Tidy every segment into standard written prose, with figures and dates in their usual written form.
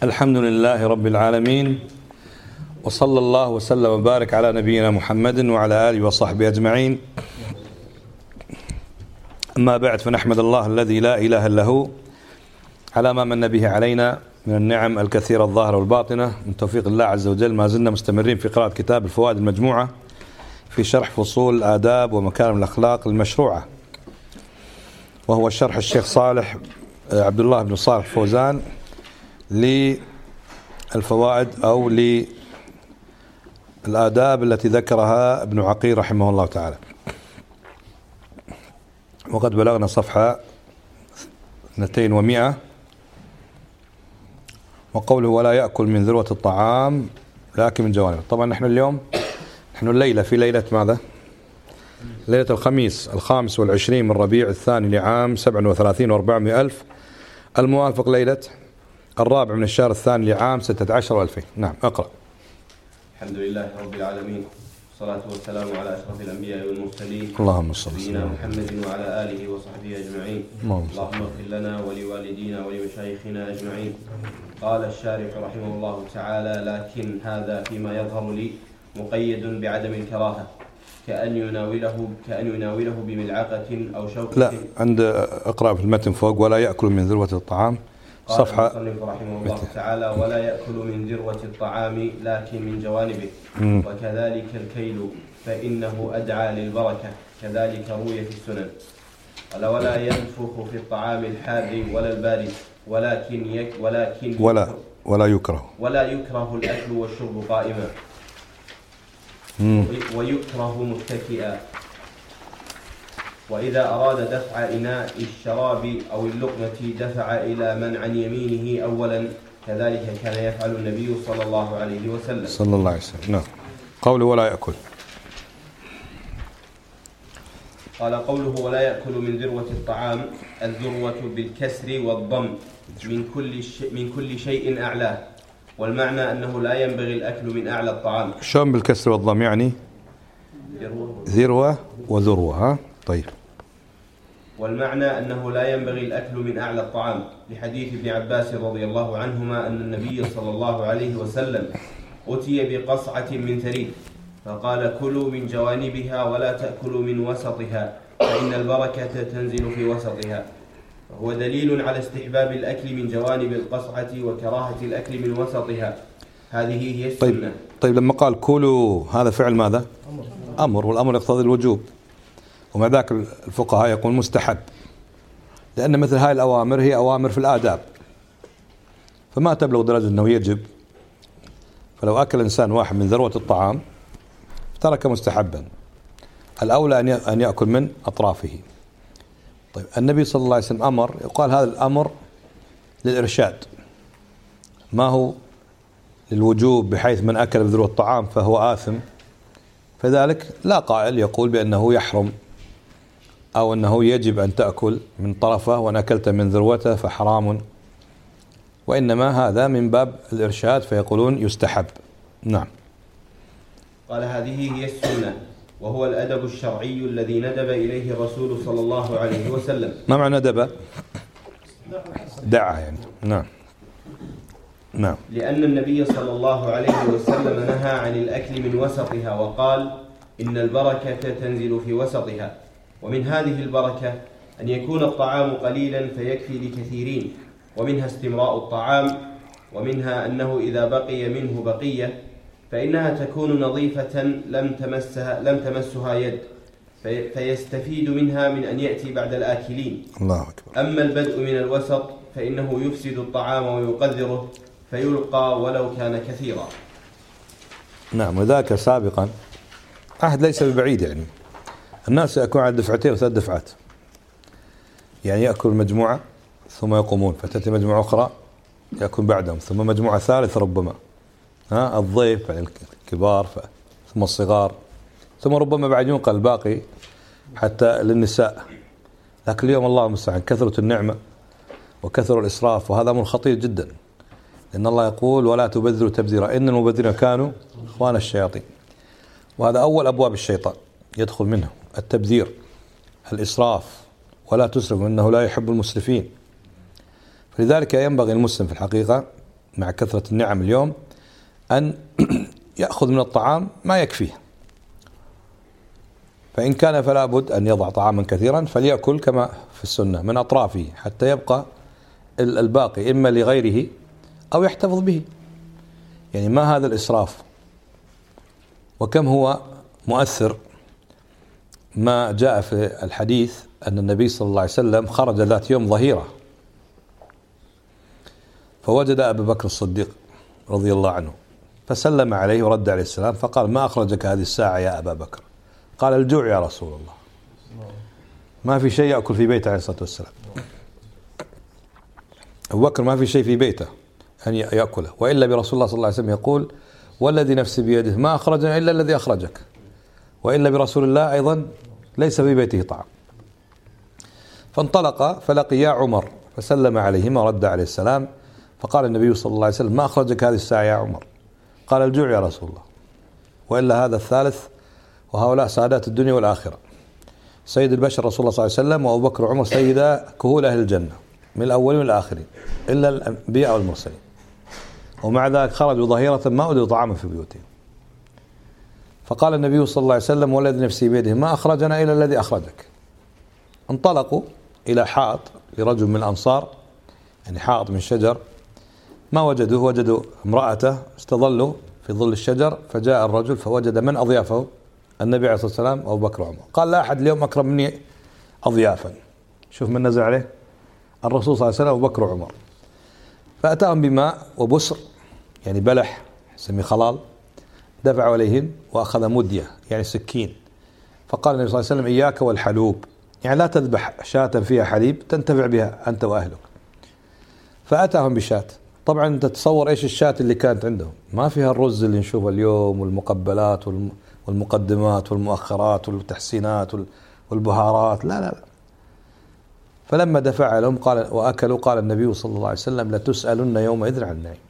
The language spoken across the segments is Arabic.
الحمد لله رب العالمين، وصلى الله وسلم وبارك على نبينا محمد وعلى آله وصحبه أجمعين. أما بعد، فنحمد الله الذي لا إله إلا هو على ما من به علينا من النعم الكثيرة الظاهرة والباطنة من توفيق الله عز وجل. ما زلنا مستمرين في قراءة كتاب الفوائد المجموعة في شرح فصول الآداب ومكارم الأخلاق المشروعة، وهو شرح الشيخ صالح عبد الله بن صالح فوزان للفوائد أو للآداب التي ذكرها ابن عقيل رحمه الله تعالى. وقد بلغنا صفحة 200 وقوله ولا يأكل من ذروة الطعام لكن من جوانبه. طبعا نحن اليوم الليلة في ليلة ماذا؟ ليلة الخميس 25 من ربيع الثاني لعام 37 و400 ألف، الموافق ليلة 4 من الشهر الثاني لعام 16 و2000. نعم، اقرأ. الحمد لله رب العالمين، والصلاة والسلام على أشرف الأنبياء والمرسلين، اللهم صل نبينا محمد وعلى آله وصحبه أجمعين. اللهم اغفر لنا ولوالدينا ولمشايخنا أجمعين. قال الشارح رحمه الله تعالى: لكن هذا فيما يظهر لي مقيد بعدم الكراهة، كأن يناوله بملعقة أو شوكة. لا، عند اقرأ في المتن فوق ولا يأكل من ذروة الطعام. صفحة. قال المصنف رحمه الله تعالى: ولا يأكل من ذروة الطعام لكن من جوانبه، وكذلك الكيل فإنه أدعى للبركة، كذلك روي في السنن. قال: ولا ينفخ في الطعام الحار ولا البارد، ولا يكره الأكل والشرب قائما، ويكره متكئا. وإذا أراد دفع إناء الشراب أو اللقمة دفع إلى من عن يمينه أولا، كذلك كان يفعل النبي صلى الله عليه وسلم. نعم. قوله ولا يأكل. قال: قوله ولا يأكل من ذروة الطعام، الذروة بالكسر والضم من كل شيء أعلاه، والمعنى أنه لا ينبغي الأكل من أعلى الطعام. شلون بالكسر والضم يعني؟ ذروة وذروة. ها طيب. والمعنى أنه لا ينبغي الأكل من أعلى الطعام، لحديث ابن عباس رضي الله عنهما أن النبي صلى الله عليه وسلم أتي بقصعة من ثريد فقال: كلوا من جوانبها ولا تأكلوا من وسطها، فإن البركة تنزل في وسطها. وهو دليل على استحباب الأكل من جوانب القصعة وكراهة الأكل من وسطها. هذه هي السنة. طيب لما قال كلوا، هذا فعل ماذا؟ أمر، والأمر يقتضي الوجوب، ومع ذاك الفقهاء يقول مستحب، لأن مثل هاي الأوامر هي أوامر في الآداب، فما تبلغ درجة أنه يجب. فلو أكل إنسان واحد من ذروة الطعام ترك مستحبا، الأولى أن يأكل من أطرافه. طيب النبي صلى الله عليه وسلم أمر، يقال هذا الأمر للإرشاد، ما هو للوجوب، بحيث من أكل بذروة الطعام فهو آثم. فذلك لا قائل يقول بأنه يحرم أو أنه يجب أن تأكل من طرفه، وأن أكلت من ذروته فحرام، وإنما هذا من باب الإرشاد، فيقولون يستحب. نعم. قال: هذه هي السنة، وهو الأدب الشرعي الذي ندب إليه الرسول صلى الله عليه وسلم. ما معنى ندب؟ دعا يعني. نعم. لأن النبي صلى الله عليه وسلم نهى عن الأكل من وسطها، وقال: إن البركة تنزل في وسطها. ومن هذه البركة أن يكون الطعام قليلا فيكفي لكثيرين، ومنها استمراء الطعام، ومنها أنه إذا بقي منه بقية فإنها تكون نظيفة لم تمسها يد، فيستفيد منها من أن يأتي بعد الآكلين. الله أكبر. أما البدء من الوسط فإنه يفسد الطعام ويقذره، فيلقى ولو كان كثيرا. نعم. وذاك سابقا عهد ليس ببعيد، يعني الناس يأكلون على دفعتين وثلاث دفعات، يعني يأكل مجموعة ثم يقومون، فتأتي مجموعة أخرى يأكل بعدهم، ثم مجموعة ثالثة ربما الضيف يعني الكبار، ثم الصغار، ثم ربما بعد ينقل الباقي حتى للنساء. لكن اليوم الله المستعان كثرة النعمة وكثر الإسراف، وهذا أمر خطير جدا، لأن الله يقول ولا تبذروا تبذيرا إن المبذرين كانوا إخوان الشياطين. وهذا أول أبواب الشيطان يدخل منه التبذير، الإسراف، ولا تسرفوا إنه لا يحب المسرفين. فلذلك ينبغي المسلم في الحقيقة مع كثرة النعم اليوم أن يأخذ من الطعام ما يكفيه، فإن كان فلا بد أن يضع طعاما كثيرا فليأكل كما في السنة من أطرافه حتى يبقى الباقي إما لغيره أو يحتفظ به. يعني ما هذا الإسراف؟ وكم هو مؤثر ما جاء في الحديث أن النبي صلى الله عليه وسلم خرج ذات يوم ظهيرة فوجد أبا بكر الصديق رضي الله عنه فسلم عليه ورد عليه السلام، فقال: ما أخرجك هذه الساعة يا أبا بكر؟ قال: الجوع يا رسول الله. ما في شيء يأكل في بيته عليه الصلاة والسلام. أبو بكر ما في شيء في بيته أن يأكله، وإلا برسول الله صلى الله عليه وسلم يقول: والذي نفسي بيده ما أخرجنا إلا الذي أخرجك، وإلا برسول الله أيضا ليس في بيته طعام. فانطلق فلقيا عمر فسلم عليهما ورد عليه السلام، فقال النبي صلى الله عليه وسلم: ما أخرجك هذه الساعة يا عمر؟ قال: الجوع يا رسول الله. وإلا هذا الثالث، وهؤلاء سعادات الدنيا والآخرة. سيد البشر رسول الله صلى الله عليه وسلم، وأبو بكر وعمر سيدا كهول أهل الجنة من الأولين والآخرين إلا الأنبياء والمرسلين، ومع ذلك خرجوا ظهيرة ما وجدوا طعاما في بيوتهم. فقال النبي صلى الله عليه وسلم: والذي نفسي بيده ما أخرجنا إلا الذي أخرجك. انطلقوا إلى حائط لرجل من الأنصار، يعني حائط من شجر، ما وجدوه، وجدوا امرأته استظلوا في ظل الشجر، فجاء الرجل فوجد من أضيافه؟ النبي عليه الصلاة والسلام وأبو بكر وعمر. قال: لا أحد اليوم أكرم مني أضيافا. شوف من نزل عليه؟ الرسول صلى الله عليه وسلم وأبو بكر وعمر. فأتاهم بماء وبسر، يعني بلح سمي خلال، دفع عليهم وأخذ مدية يعني سكين، فقال النبي صلى الله عليه وسلم: إياك والحلوب، يعني لا تذبح شاة فيها حليب تنتفع بها أنت وأهلك. فأتاهم بشاة. طبعا أنت تتصور إيش الشاة اللي كانت عندهم، ما فيها الرز اللي نشوفه اليوم والمقبلات والمقدمات والمؤخرات والتحسينات والبهارات، لا لا لا. فلما دفع لهم قال وأكلوا، قال النبي صلى الله عليه وسلم: لتسألن يومئذ عن النعيم.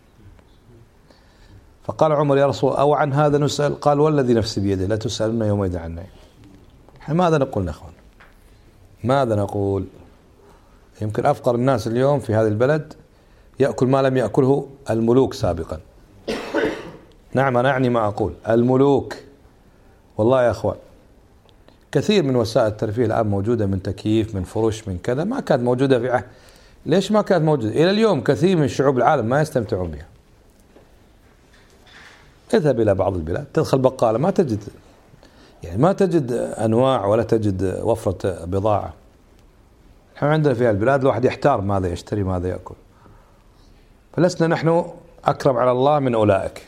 فقال عمر: يا رسول الله أو عن هذا نسأل؟ قال: والذي نفسي بيده لتسألن يومئذ عن النعيم. ماذا نقول أخوان؟ ماذا نقول؟ يمكن أفقر الناس اليوم في هذا البلد يأكل ما لم يأكله الملوك سابقا. نعم أنا أعني ما أقول الملوك، والله يا أخوان كثير من وسائل الترفيه الآن موجودة، من تكييف، من فرش، من كذا، ما كانت موجودة في عهد. ليش ما كانت موجودة؟ إلى اليوم كثير من شعوب العالم ما يستمتعون بها. اذهب إلى بعض البلاد تدخل بقالة ما تجد، يعني ما تجد أنواع ولا تجد وفرة بضاعة. نحن عندنا في البلاد الواحد يحتار ماذا يشتري ماذا يأكل. فلسنا نحن أكرم على الله من أولئك،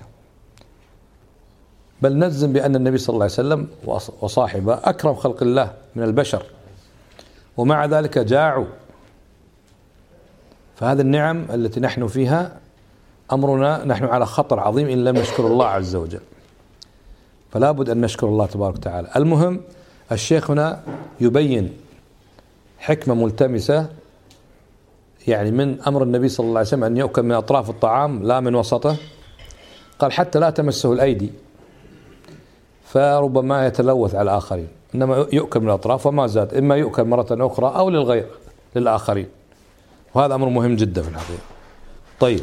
بل نجزم بأن النبي صلى الله عليه وسلم وصاحبه أكرم خلق الله من البشر، ومع ذلك جاعوا. فهذه النعم التي نحن فيها أمرنا نحن على خطر عظيم إن لم نشكر الله عز وجل، فلا بد أن نشكر الله تبارك وتعالى. المهم الشيخ هنا يبين حكمة ملتمسة، يعني من أمر النبي صلى الله عليه وسلم أن يؤكل من أطراف الطعام لا من وسطه. قال: حتى لا تمسه الأيدي فربما يتلوث على الآخرين، إنما يؤكل من الأطراف وما زاد، إما يؤكل مرة أخرى أو للغير للآخرين، وهذا أمر مهم جدا في الحقيقة. طيب،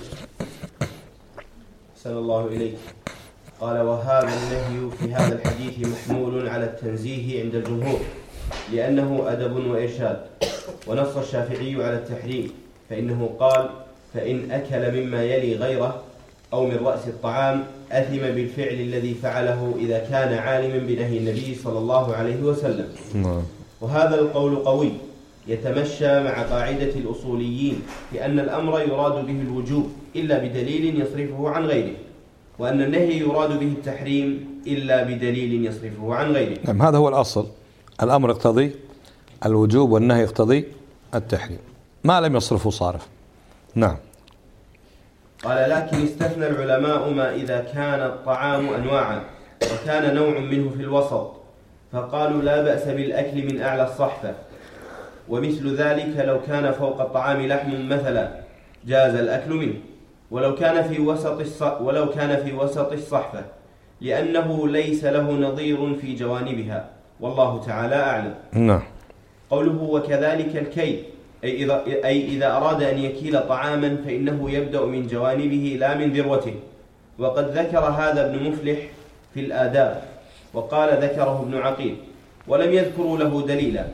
أحسن الله إليك. قال: وهذا النهي في هذا الحديث محمول على التنزيه عند الجمهور، لأنه أدب وإرشاد، ونص الشافعي على التحريم، فإنه قال: فإن أكل مما يلي غيره أو من رأس الطعام أثم بالفعل الذي فعله إذا كان عالما بنهي النبي صلى الله عليه وسلم. وهذا القول قوي يتمشى مع قاعدة الأصوليين بأن الأمر يراد به الوجوب إلا بدليل يصرفه عن غيره، وأن النهي يراد به التحريم إلا بدليل يصرفه عن غيره. نعم، هذا هو الأصل. الأمر يقتضي الوجوب والنهي يقتضي التحريم، ما لم يصرفه صارف. نعم. قال: لكن استثنى العلماء ما إذا كان الطعام أنواعا وكان نوع منه في الوسط، فقالوا: لا بأس بالأكل من أعلى الصحفة، ومثل ذلك لو كان فوق الطعام لحم مثلا جاز الأكل منه، ولو كان في وسط الصحفة، لأنه ليس له نظير في جوانبها، والله تعالى أعلم. نعم. قوله: وكذلك الكيل، أي إذا أراد أن يكيل طعاما فإنه يبدأ من جوانبه لا من ذروته. وقد ذكر هذا ابن مفلح في الآداب، وقال ذكره ابن عقيل، ولم يذكروا له دليلا.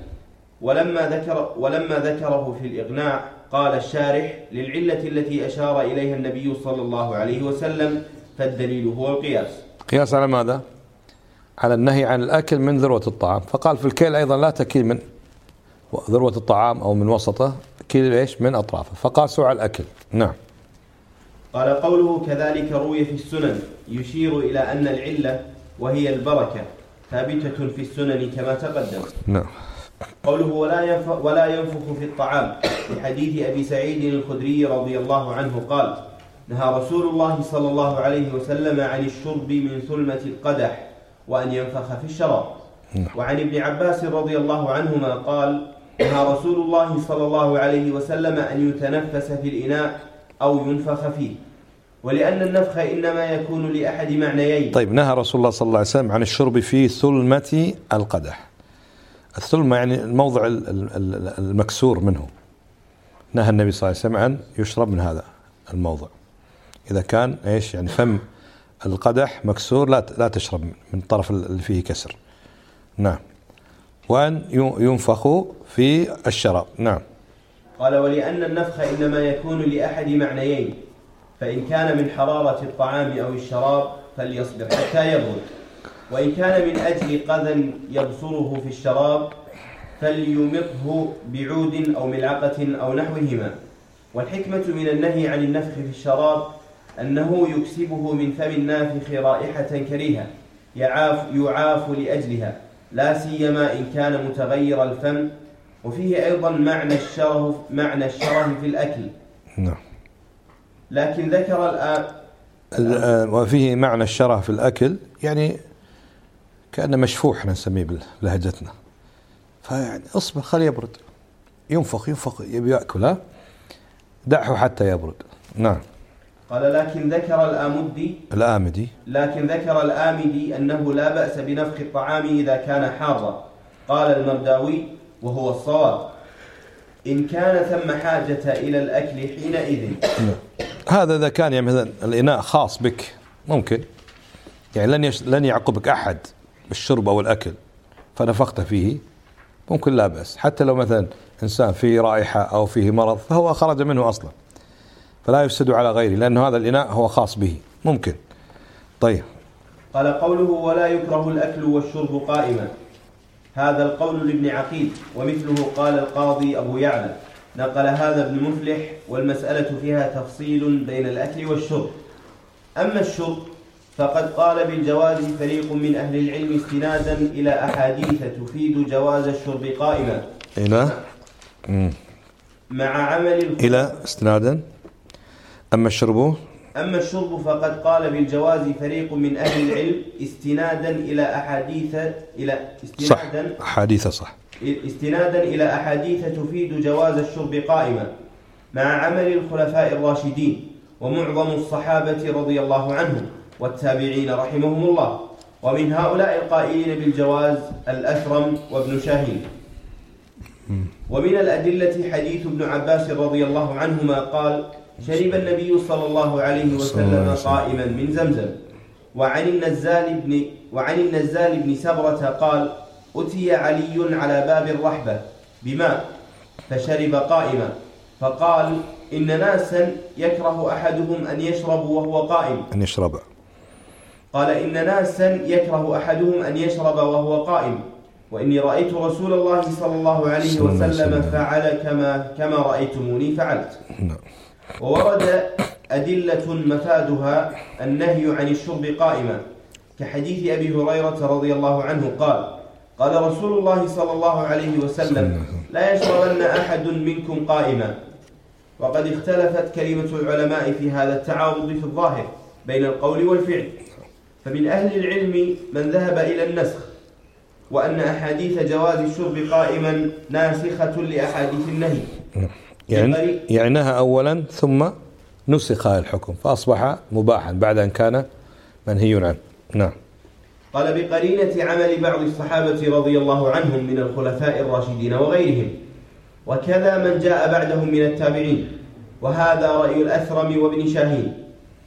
ولما ذكره في الإغناء قال الشارح: للعلة التي أشار إليها النبي صلى الله عليه وسلم، فالدليل هو القياس. قياس على ماذا؟ على النهي عن الأكل من ذروة الطعام. فقال في الكيل أيضا لا تكيل من ذروة الطعام أو من وسطه، كيل إيش؟ من أطرافه، فقاسوا على الأكل. نعم. قال قوله كذلك روي في السنن يشير إلى أن العلة وهي البركة ثابتة في السنن كما تقدم. نعم. قوله ولا ينفخ في الطعام، في حديث أبي سعيد الخدري رضي الله عنه قال: نهى رسول الله صلى الله عليه وسلم عن الشرب من ثلمة القدح وأن ينفخ في الشراب. وعن ابن عباس رضي الله عنهما قال: نهى رسول الله صلى الله عليه وسلم أن يتنفس في الإناء أو ينفخ فيه، ولأن النفخ إنما يكون لأحد معنيين. طيب، نهى رسول الله صلى الله عليه وسلم عن الشرب في ثلمة القدح. الثلمة يعني الموضع المكسور منه. نهى النبي صلى الله عليه وسلم عن يشرب من هذا الموضع. إذا كان إيش يعني فم القدح مكسور لا تشرب من الطرف اللي فيه كسر. نعم. وأن ينفخ في الشراب. نعم. قال: ولأن النفخ إنما يكون لأحد معنيين، فإن كان من حرارة الطعام أو الشراب فليصبر حتى يبرد، وإن كان من أجل قذى يبصره في الشراب فليمطه بعود أو ملعقة أو نحوهما. والحكمة من النهي عن النفخ في الشراب أنه يكسبه من فم النافخ رائحة كريهة يعاف لأجلها، لا سيما إن كان متغير الفم. وفيه أيضا معنى الشره في الأكل. نعم. لكن ذكر وفيه معنى الشره في الأكل، يعني كأنه مشفوح نسميه بلهجتنا. فيعني اصبر خليه يبرد، ينفخ يبي يأكل، دعه حتى يبرد. نعم. قال: لكن ذكر الآمدي أنه لا بأس بنفخ الطعام إذا كان حارا. قال المرداوي: وهو الصواب إن كان ثم حاجة إلى الأكل حينئذ. هذا إذا كان يعني مثلا الإناء خاص بك ممكن، يعني لن يعقبك أحد بالشرب أو الأكل فنفخت فيه، ممكن لا بأس. حتى لو مثلا إنسان فيه رائحة أو فيه مرض فهو خرج منه أصلا، فلا يفسد على غيره، لأنه هذا الإناء هو خاص به، ممكن. طيب. قال قوله ولا يكره الأكل والشرب قائما، هذا القول لابن عقيل، ومثله قال القاضي أبو يعلى، نقل هذا ابن مفلح، والمسألة فيها تفصيل بين الأكل والشرب. أما الشرب فقد قال بالجواز فريق من أهل العلم استنادا إلى أحاديث تفيد جواز الشرب قائما. مع عمل إلى استنادا. أما الشرب فقد قال بالجواز فريق من أهل العلم استنادا إلى استنادا إلى أحاديث تفيد جواز الشرب قائما، مع عمل الخلفاء الراشدين ومعظم الصحابة رضي الله عنهم والتابعين رحمهم الله. ومن هؤلاء القائلين بالجواز الأثرم وابن شاهين. ومن الأدلة حديث ابن عباس رضي الله عنهما قال: شرب النبي صلى الله عليه وسلم قائما من زمزم. وعن النزال بن سبرة قال: أتي علي على باب الرحبة بماء فشرب قائما، فقال: إن ناسا يكره أحدهم أن يشرب وهو قائم. قال: إن ناسا يكره أحدهم أن يشرب وهو قائم، وإني رأيت رسول الله صلى الله عليه وسلم فعل كما رأيتموني فعلت. وورد أدلة مفادها النهي عن الشرب قائما، كحديث أبي هريرة رضي الله عنه قال رسول الله صلى الله عليه وسلم: لا يشربن أحد منكم قائما. وقد اختلفت كلمة العلماء في هذا التعارض في الظاهر بين القول والفعل، فمن أهل العلم من ذهب إلى النسخ، وأن أحاديث جواز الشرب قائما ناسخة لأحاديث النهي، يعني نهى أولا ثم نسخ الحكم فأصبح مباحا بعد أن كان منهي عنه. نعم. قال: بقرينة عمل بعض الصحابة رضي الله عنهم من الخلفاء الراشدين وغيرهم، وكذا من جاء بعدهم من التابعين، وهذا رأي الأثرم وابن شاهين.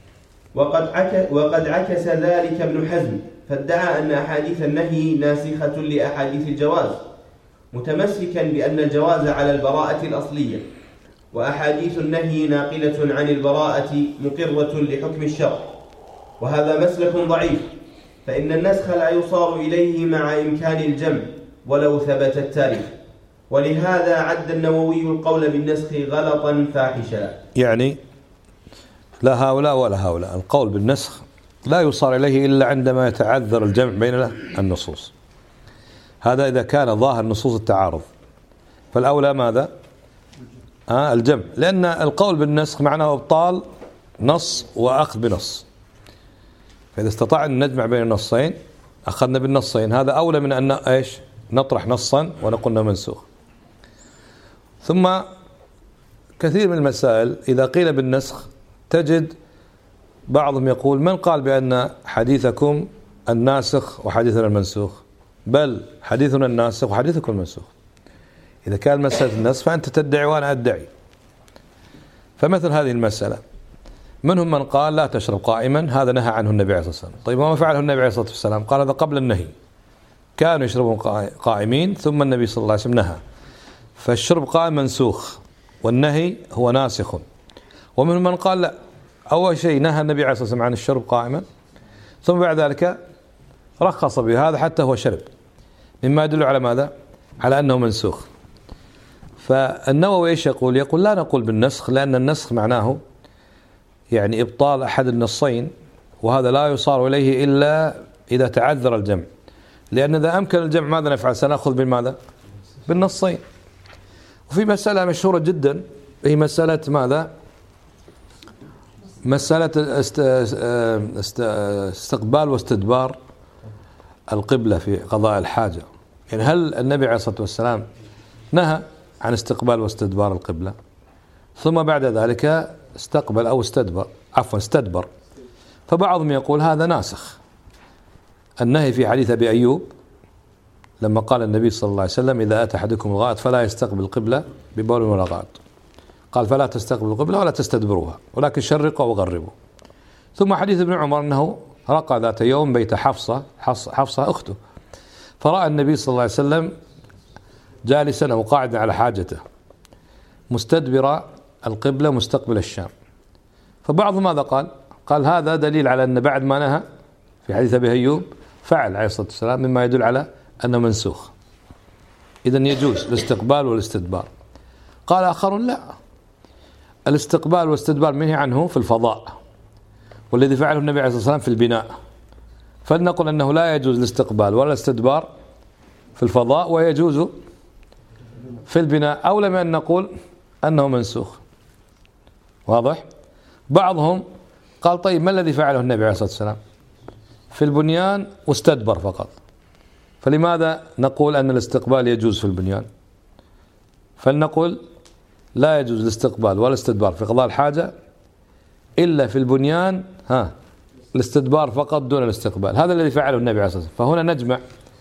وقد عكس ذلك ابن حزم، فادعى أن أحاديث النهي ناسخة لأحاديث الجواز، متمسكا بأن الجواز على البراءة الأصلية، وأحاديث النهي ناقلة عن البراءة مقرة لحكم الشرع، وهذا مسلك ضعيف، فإن النسخ لا يصار إليه مع إمكان الجمع ولو ثبت التاريخ، ولهذا عد النووي القول بالنسخ غلطا فاحشا. يعني لا هؤلاء ولا هؤلاء، القول بالنسخ لا يصار إليه إلا عندما يتعذر الجمع بين النصوص، هذا إذا كان ظاهر نصوص التعارض، فالأولى ماذا؟ الجمع، لأن القول بالنسخ معناه إبطال نص وأخذ بنص، فإذا استطعنا نجمع بين النصين أخذنا بالنصين، هذا أولى من أن نطرح نصا ونقولنا منسوخ. ثم كثير من المسائل إذا قيل بالنسخ تجد بعضهم يقول: من قال بأن حديثكم الناسخ وحديثنا المنسوخ؟ بل حديثنا الناسخ وحديثكم المنسوخ. إذا كان مسألة النسخ فأنت تدعي وأنا أدعي. فمثل هذه المسألة منهم من قال: لا تشرب قائما، هذا نهى عنه النبي عليه الصلاة والسلام. طيب وما فعله النبي عليه الصلاة والسلام؟ قال هذا قبل النهي، كانوا يشربون قائمين ثم النبي صلى الله عليه وسلم نهى، فالشرب قائم منسوخ والنهي هو ناسخ. ومنهم من قال لا، أول شيء نهى النبي عليه الصلاة والسلام عن الشرب قائما، ثم بعد ذلك رخص بهذا حتى هو شرب، مما يدل على ماذا؟ على أنه منسوخ. فالنووي ايش يقول؟ يقول: لا نقول بالنسخ، لأن النسخ معناه يعني إبطال أحد النصين، وهذا لا يصار إليه إلا إذا تعذر الجمع، لأن إذا أمكن الجمع ماذا نفعل؟ سنأخذ بالماذا؟ بالنصين. وفي مسألة مشهورة جدا، هي مسألة ماذا؟ مسألة استقبال واستدبار القبلة في قضاء الحاجة. يعني هل النبي عليه الصلاة والسلام نهى عن استقبال واستدبار القبلة ثم بعد ذلك استقبل أو استدبر؟ فبعضهم يقول هذا ناسخ النهي في حديث أبي أيوب لما قال النبي صلى الله عليه وسلم: إذا أتى أحدكم الغائط فلا يستقبل القبلة ببول ولا غائط، قال: فلا تستقبلوا القبلة ولا تستدبروها ولكن شرقوا وغربوا. ثم حديث ابن عمر أنه رقى ذات يوم بيت حفصة أخته، فرأى النبي صلى الله عليه وسلم جالسا أو قاعدا على حاجته مستدبر القبلة مستقبل الشام. فبعض ماذا قال هذا دليل على أن بعد ما نهى في حديث أبي أيوب فعل عليه الصلاة والسلام، مما يدل على أنه منسوخ، إذن يجوز الاستقبال والاستدبار. قال آخرون: لا، الاستقبال والاستدبار منهي عنه في الفضاء، والذي فعله النبي عليه الصلاة والسلام في البناء، فلنقل أنه لا يجوز الاستقبال ولا الاستدبار في الفضاء ويجوز في البناء، أولى من أن نقول أنه منسوخ. واضح؟ بعضهم قال: طيب ما الذي فعله النبي عليه الصلاة والسلام؟ في البنيان واستدبر فقط، فلماذا نقول أن الاستقبال يجوز في البنيان؟ فلنقل لا يجوز الاستقبال ولا الاستدبار في قضاء الحاجة إلا في البنيان الاستدبار فقط دون الاستقبال، هذا الذي فعله النبي عليه الصلاة والسلام. فهنا نجمع.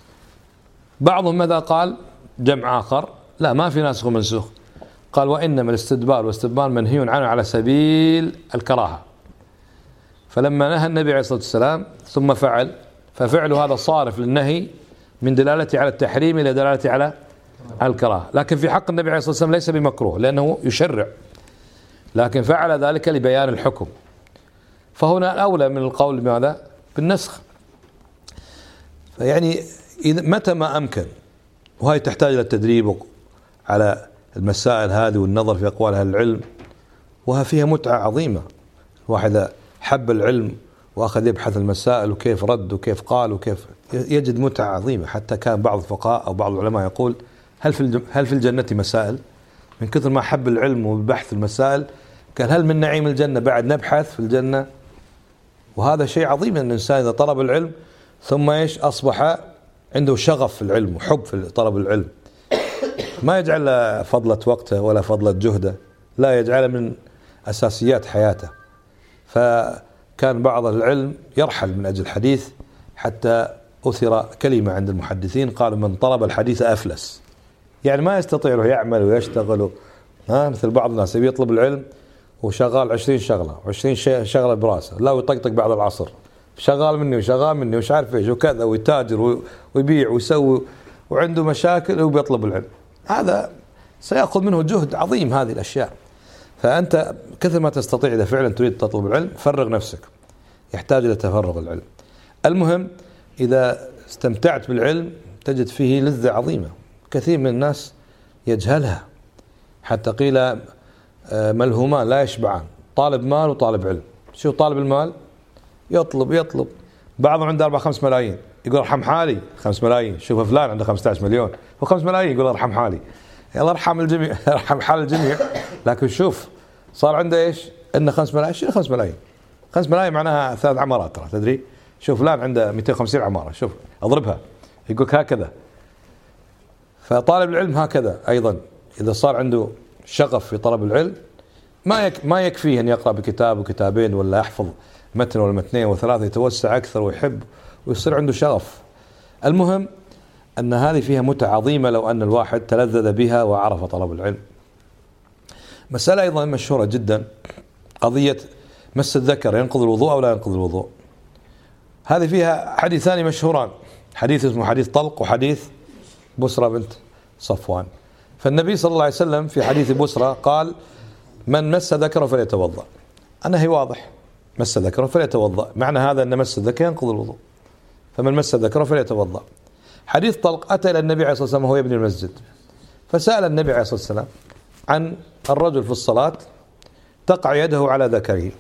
بعضهم ماذا قال؟ جمع آخر: لا، ما في ناسخ ومنسوخ، قال: وإنما الاستدبار والاستدبار منهي عنه على سبيل الكراهة، فلما نهى النبي عليه الصلاة والسلام ثم فعل، ففعله هذا صارف للنهي من دلالته على التحريم إلى دلالته على الكراهة. لكن في حق النبي عليه الصلاة والسلام ليس بمكروه لأنه يشرع، لكن فعل ذلك لبيان الحكم، فهنا الأولى من القول بماذا؟ بالنسخ. يعني متى ما أمكن، وهي تحتاج إلى التدريب على المسائل هذه والنظر في أقوال أهل العلم، وها فيها متعة عظيمة. الواحد حب العلم وأخذ يبحث المسائل وكيف رد وكيف قال وكيف، يجد متعة عظيمة. حتى كان بعض الفقهاء أو بعض العلماء يقول: هل في الجنة مسائل؟ من كثر ما حب العلم وبحث المسائل قال: هل من نعيم الجنة بعد نبحث في الجنة؟ وهذا شيء عظيم أن الإنسان إذا طلب العلم ثم أصبح عنده شغف في العلم وحب في طلب العلم، ما يجعل فضلة وقته ولا فضلة جهده، لا، يجعل من أساسيات حياته. فكان بعض العلم يرحل من أجل الحديث، حتى أثر كلمة عند المحدثين قالوا: من طلب الحديث أفلس. يعني ما يستطيع له يعمل ويشتغل مثل بعض الناس يبي يطلب العلم وشغال 20 شغلة و20 شغلة براسه، لا ويطقطق بعد العصر شغال مني وشغال مني وش عارف ايش وكذا، ويتاجر ويبيع ويسوي وعنده مشاكل وبيطلب العلم. هذا سيأخذ منه جهد عظيم هذه الأشياء. فأنت كثر ما تستطيع إذا فعلا تريد تطلب العلم فرغ نفسك، يحتاج إلى تفرغ العلم. المهم إذا استمتعت بالعلم تجد فيه لذة عظيمة، كثير من الناس يجهلها، حتى قيل ملهومان لا يشبعان، طالب مال وطالب علم. شو طالب المال؟ يطلب بعضهم عنده 4-5 ملايين يقول ارحم حالي، 5 ملايين، شوف فلان عنده 15 مليون و5 ملايين يقول ارحم حالي. الله يرحم الجميع، يرحم حال الجميع، لكن شوف صار عنده ايش؟ انه 5 ملايين. شنو 5 ملايين؟ 5 ملايين معناها 3 عمارات، ترى تدري؟ شوف فلان عنده 250 عمارة، شوف اضربها، يقولك هكذا. فطالب العلم هكذا ايضا، اذا صار عنده شغف في طلب العلم ما يكفيه ان يقرأ بكتاب وكتابين ولا يحفظ متن ولا متنين و3، يتوسع اكثر ويحب ويصير عنده شغف. المهم أن هذه فيها متعة عظيمة لو أن الواحد تلذذ بها وعرف طلب العلم. مسألة أيضا مشهورة جدا، قضية مس الذكر ينقض الوضوء أو لا ينقض الوضوء. هذه فيها حديثان مشهوران، حديث اسمه حديث طلق وحديث بسرة بنت صفوان. فالنبي صلى الله عليه وسلم في حديث بسرة قال من مس ذكره فليتوضأ. النهي واضح، مس ذكره فليتوضأ، معنى هذا أن مس الذكر ينقض الوضوء، فمن مس ذكره فليتوضأ. حديث طلق أتى إلى النبي عليه الصلاة والسلام وهو يبني المسجد، فسأل النبي عليه الصلاة والسلام عن الرجل في الصلاة تقع يده على ذكره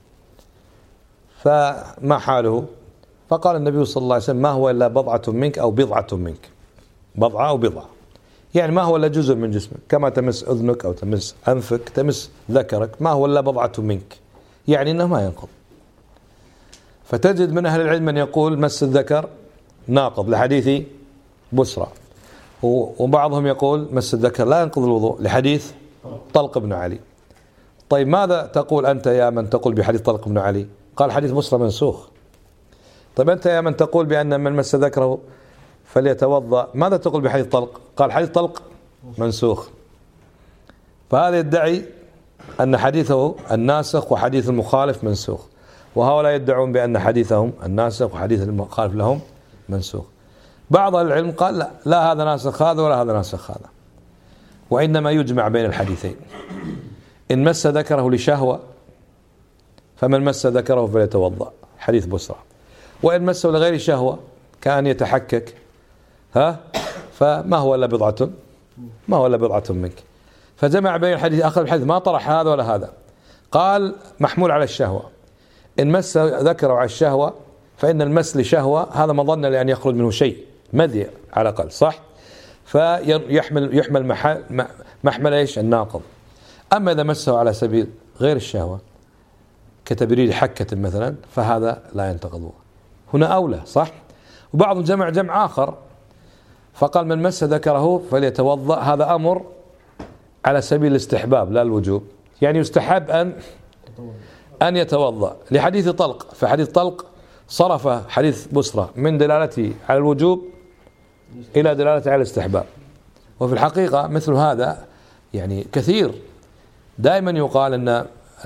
فما حاله؟ فقال النبي صلى الله عليه وسلم ما هو إلا بضعة منك أو بضعة منك، بضعة أو بضعة، يعني ما هو إلا جزء من جسمك، كما تمس أذنك أو تمس أنفك تمس ذكرك، ما هو إلا بضعة منك، يعني إنه ما ينقض. فتجد من أهل العلم من يقول مس الذكر ناقض لحديث بسرى، وبعضهم يقول مس الذكر لا ينقض الوضوء لحديث طلق بن علي. طيب ماذا تقول أنت يا من تقول بحديث طلق بن علي؟ قال حديث بسرى منسوخ. طيب أنت يا من تقول بأن من مس ذكره فليتوضأ، ماذا تقول بحديث طلق؟ قال حديث طلق منسوخ. فهذا يدعي أن حديثه الناسخ وحديث المخالف منسوخ، وهؤلاء يدعون بأن حديثهم الناسخ وحديث المخالف لهم منسوخ. بعض العلم قال لا هذا ناسخ هذا ولا هذا ناسخ هذا، وإنما يجمع بين الحديثين. إن مس ذكره لشهوة فمن مس ذكره فليتوضأ، حديث بسرى. وإن مسه لغير شهوة كان يتحكك فما هو إلا بضعة منك. فجمع بين الحديث، أخذ الحديث ما طرح هذا ولا هذا، قال محمول على الشهوة. إن مس ذكره على الشهوة فإن المس لشهوة هذا مظنة لأن يخرج منه شيء مذي على الأقل، صح؟ فيحمل محمل إيش؟ الناقض. أما إذا مسه على سبيل غير الشهوة كتبريد حكة مثلا فهذا لا ينتقض، هنا أولى، صح؟ وبعض جمع آخر فقال من مس ذكره فليتوضأ، هذا أمر على سبيل الاستحباب لا الوجوب، يعني يستحب أن يتوضأ لحديث طلق. فحديث طلق صرف حديث بسرى من دلالته على الوجوب إلى دلالته على الاستحباب. وفي الحقيقة مثل هذا يعني كثير، دائما يقال أن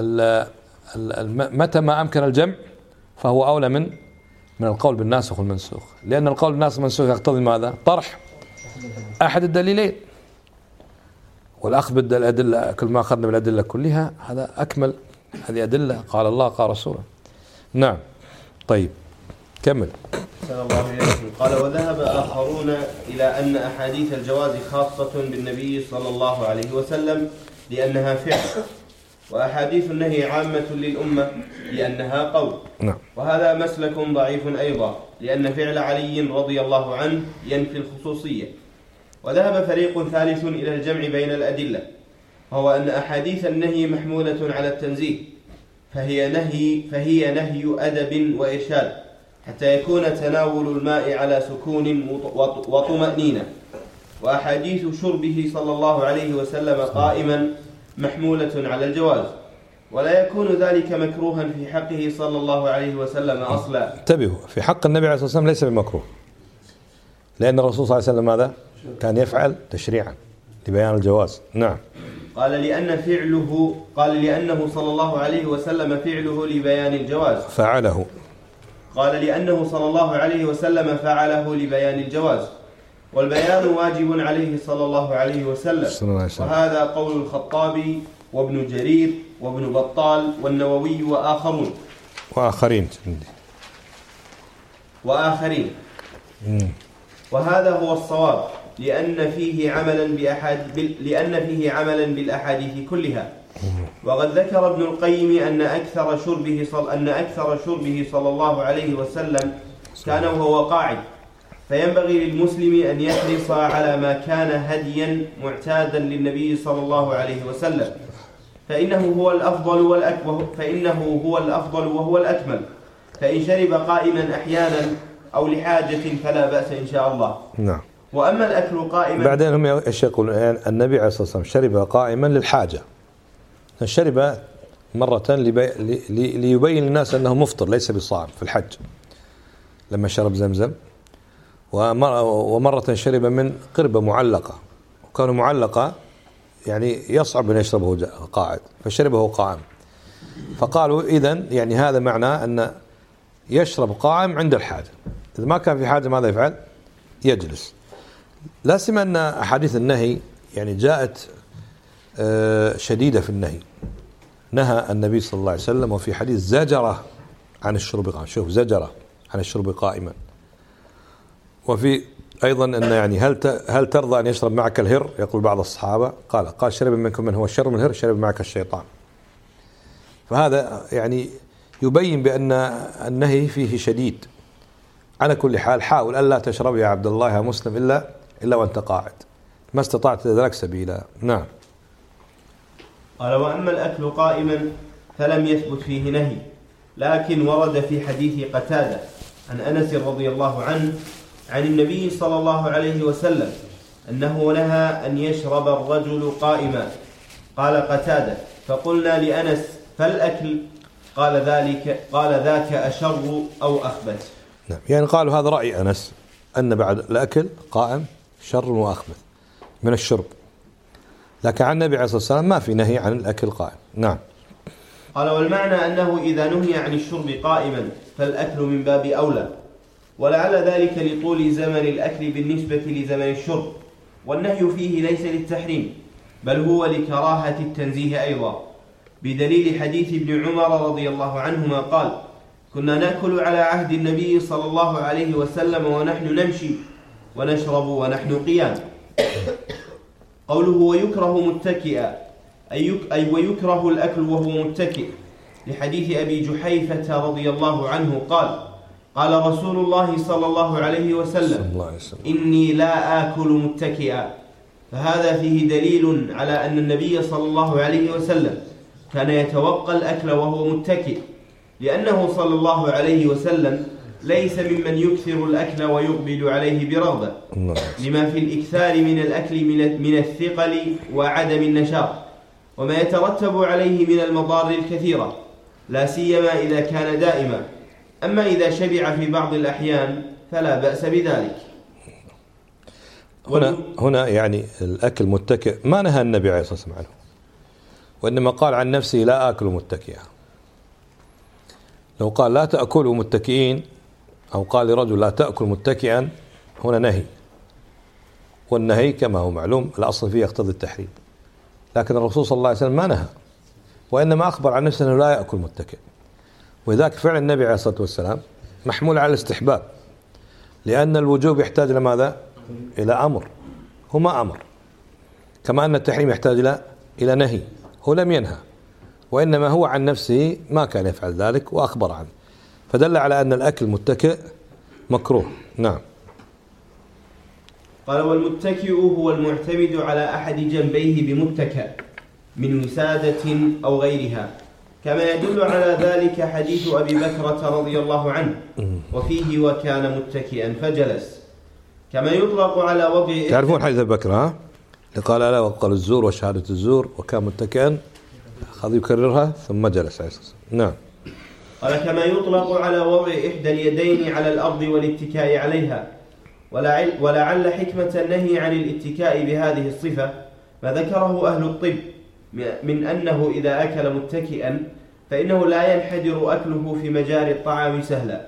متى ما أمكن الجمع فهو أولى من القول بالناسخ والمنسوخ، لأن القول بالناسخ والمنسوخ يقتضي ماذا؟ طرح أحد الدليلين، والأخذ بالأدلة كل ما أخذنا بالأدلة كلها هذا أكمل، هذه أدلة قال الله قال رسوله. نعم. طيب كمل. قال وذهب آخرون إلى أن أحاديث الجواز خاصة بالنبي صلى الله عليه وسلم لأنها فعل، وأحاديث النهي عامة للأمة لأنها قول. نعم. وهذا مسلك ضعيف أيضا، لأن فعل علي رضي الله عنه ينفي الخصوصية. وذهب فريق ثالث إلى الجمع بين الأدلة، وهو أن أحاديث النهي محمولة على التنزيه، فهي نهي أدب وإرشاد، حتى يكون تناول الماء على سكون وطمأنينة. وأحاديث شربه صلى الله عليه وسلم قائما محمولة على الجواز، ولا يكون ذلك مكروها في حقه صلى الله عليه وسلم أصلا. انتبهوا، في حق النبي عليه الصلاة والسلام ليس بمكروه، لأن الرسول صلى الله عليه وسلم ماذا؟ كان يفعل تشريعا لبيان الجواز. نعم. قال لأنه صلى الله عليه وسلم فعله لبيان الجواز. فعله. قال لأنه صلى الله عليه وسلم فعله لبيان الجواز، والبيان واجب عليه صلى الله عليه وسلم. وهذا قول الخطابي وابن جرير وابن بطال والنووي وآخرين. وهذا هو الصواب، لأن فيه عملا بالأحاديث كلها. وقد ذكر ابن القيم أن أكثر شربه صلى الله عليه وسلم كان وهو قاعد، فينبغي للمسلم أن يحرص على ما كان هديا معتادا للنبي صلى الله عليه وسلم، فإنه هو الأفضل وهو الأكمل. فإن شرب قائما أحيانا أو لحاجة فلا بأس إن شاء الله. نعم. وأما الأكل قائما، بعدين هم ايش يقولون؟ النبي عليه الصلاة والسلام شرب قائما للحاجة، شرب مرة ليبين للناس أنه مفطر ليس بصائم في الحج لما شرب زمزم، ومرة شرب من قربة معلقة، وكان معلقة يعني يصعب أن يشربه قاعد فشربه قائم، فقالوا إذن يعني هذا معناه أن يشرب قائم عند الحاجة، إذا ما كان في حاجة ماذا يفعل؟ يجلس. لا سيما أن أحاديث النهي يعني جاءت شديدة في النهي، نهى النبي صلى الله عليه وسلم وفي حديث زجرة عن الشرب قائما، شوف زجرة عن الشرب قائما. وفي أيضا أن يعني هل ترضى أن يشرب معك الهر؟ يقول بعض الصحابة قال شرب منكم من هو الشر من الهر، شرب معك الشيطان. فهذا يعني يبين بأن النهي فيه شديد. على كل حال حاول ألا تشرب يا عبد الله يا مسلم إلا وأنت قاعد، ما استطعت ذلك سبيلا. نعم. قال وأما الأكل قائما فلم يثبت فيه نهي، لكن ورد في حديث قتادة عن أنس رضي الله عنه عن النبي صلى الله عليه وسلم أنه نهى أن يشرب الرجل قائما. قال قتادة فقلنا لأنس فالأكل؟ قال ذاك أشر أو أخبث. نعم. يعني قالوا هذا رأي أنس أن بعد الأكل قائم شر وأخبث من الشرب، لكن عن النبي عليه الصلاة والسلام ما في نهي عن الأكل قائم. نعم. قال والمعنى أنه إذا نهي عن الشرب قائما فالأكل من باب أولى، ولعل ذلك لطول زمن الأكل بالنسبة لزمن الشرب، والنهي فيه ليس للتحريم بل هو لكراهة التنزيه أيضا، بدليل حديث ابن عمر رضي الله عنهما قال كنا نأكل على عهد النبي صلى الله عليه وسلم ونحن نمشي ونشرب ونحن قيام. قوله ويكره متكئا أي ويكره الأكل وهو متكئ، لحديث أبي جحيفة رضي الله عنه قال رسول الله صلى الله عليه وسلم إني لا آكل متكئا. فهذا فيه دليل على أن النبي صلى الله عليه وسلم كان يتوقى الأكل وهو متكئ، لأنه صلى الله عليه وسلم ليس ممن يكثر الأكل ويقبل عليه برغبة، لما في الإكثار من الأكل من الثقل وعدم النشاط، وما يترتب عليه من المضار الكثيرة، لا سيما إذا كان دائما. أما إذا شبع في بعض الأحيان فلا بأس بذلك. هنا يعني الأكل متكئ ما نهى النبي عليه الصلاة والسلام عنه، وإنما قال عن نفسه لا آكل متكئا. لو قال لا تأكلوا متكئين أو قال لرجل لا تأكل متكئا هنا نهي، والنهي كما هو معلوم الأصل فيه يقتضي التحريم، لكن الرسول صلى الله عليه وسلم ما نهى، وإنما أخبر عن نفسه أنه لا يأكل متكئ. وذاك فعل النبي عليه الصلاة والسلام محمول على الاستحباب، لأن الوجوب يحتاج إلى ماذا؟ إلى أمر، هو ما أمر، كما أن التحريم يحتاج إلى نهي، هو لم ينهى، وإنما هو عن نفسه ما كان يفعل ذلك وأخبر عنه، فدل على أن الأكل متكئ مكروه. نعم. قال والمتكئ هو المعتمد على أحد جنبيه بمتكأ من وسادة أو غيرها، كما يدل على ذلك حديث أبي بكرة رضي الله عنه وفيه وكان متكئا فجلس، كما يطلق على وضع. تعرفون حديث أبي بكر اللي قال لا وقال الزور وشهادة الزور وكان متكئا، أخذ يكررها ثم جلس عليه الصلاة والسلام. نعم. قال كما يطلق على وضع إحدى اليدين على الأرض والاتكاء عليها، ولعل حكمة النهي عن الاتكاء بهذه الصفة ما ذكره أهل الطب من أنه إذا أكل متكئا فإنه لا ينحدر أكله في مجاري الطعام سهلا،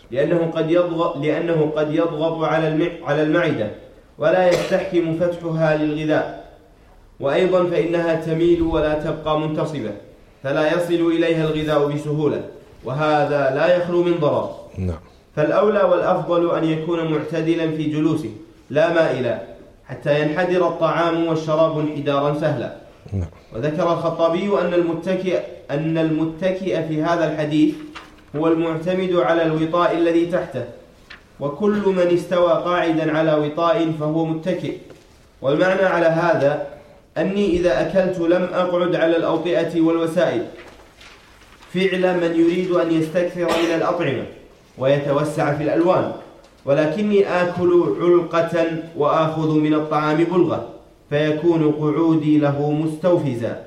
لأنه قد يضغط على المعدة ولا يستحكم فتحها للغذاء، وأيضا فإنها تميل ولا تبقى منتصبة فلا يصل إليها الغذاء بسهولة، وهذا لا يخلو من ضرر. فالأولى والأفضل أن يكون معتدلا في جلوسه لا مائلا حتى ينحدر الطعام والشراب انحدارا سهلا. وذكر الخطابي أن المتكئ في هذا الحديث هو المعتمد على الوطاء الذي تحته، وكل من استوى قاعدا على وطاء فهو متكئ. والمعنى على هذا أني إذا أكلت لم أقعد على الأوطئة والوسائل فعل من يريد أن يستكثر إلى الأطعمة ويتوسع في الألوان، ولكني آكل علقة وآخذ من الطعام بلغة فيكون قعودي له مستوفزا.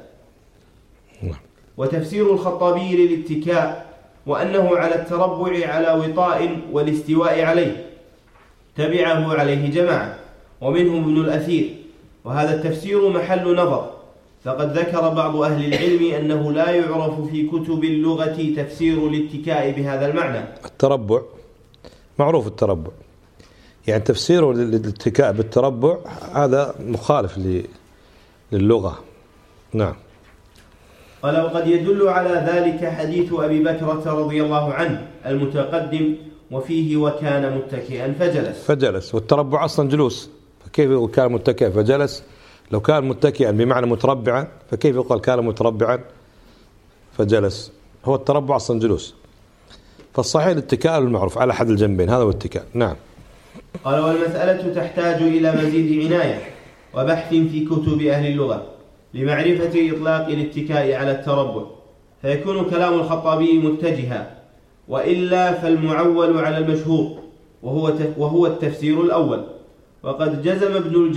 وتفسير الخطابي للاتكاء وأنه على التربع على وطاء والاستواء عليه تبعه عليه جماعة ومنهم ابن الأثير، وهذا التفسير محل نظر، فقد ذكر بعض أهل العلم أنه لا يعرف في كتب اللغة تفسير الاتكاء بهذا المعنى. التربع معروف، التربع يعني تفسيره للاتكاء بالتربع هذا مخالف للغة. نعم. قال وقد يدل على ذلك حديث أبي بكرة رضي الله عنه المتقدم وفيه وكان متكئا فجلس. والتربع أصلا جلوس، فكيف كان متكئا فجلس؟ لو كان متكئا بمعنى متربعا فكيف يقال كان متربعا فجلس؟ هو التربع أصلا جلوس، فالصحيح الاتكاء المعروف على أحد الجنبين، هذا هو الاتكاء. نعم. قال والمسألة تحتاج إلى مزيد عناية وبحث في كتب أهل اللغة لمعرفة إطلاق الاتكاء على التربع، فيكون كلام الخطابي متجها، وإلا فالمعول على المشهور وهو التفسير الأول. وقد جزم ابن